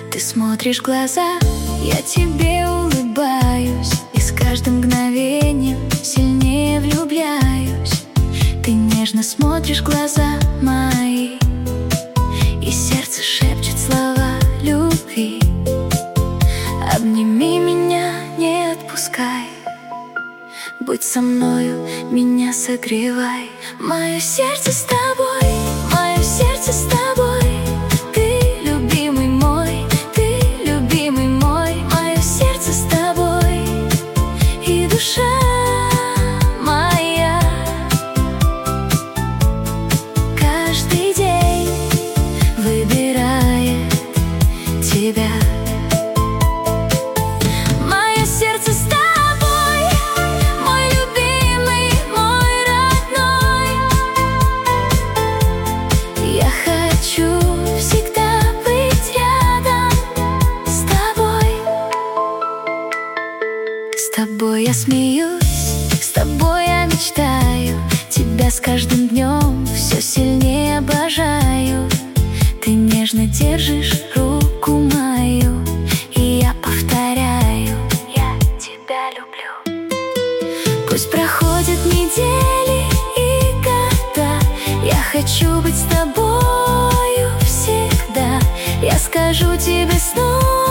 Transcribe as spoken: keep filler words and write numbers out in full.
Ты смотришь в глаза, я тебе улыбаюсь, и с каждым мгновением сильнее влюбляюсь. Ты нежно смотришь в глаза мои, и сердце шепчет слова любви. Обними меня, не отпускай, будь со мною, меня согревай. Мое сердце с тобой, мое сердце с тобой. Ты любимый мой, ты любимый мой. Мое сердце с тобой и душа моя. Каждый день выбирает тебя. Мое сердце с тобой, мой любимый, мой родной. Я хочу всегда быть рядом с тобой. С тобой я смеюсь, с тобой я мечтаю, тебя с каждым днем все сильнее обожаю. Ты нежно держишь руку мою, и я повторяю: я тебя люблю. Пусть проходят недели и года, я хочу быть с тобою всегда. Я скажу тебе снова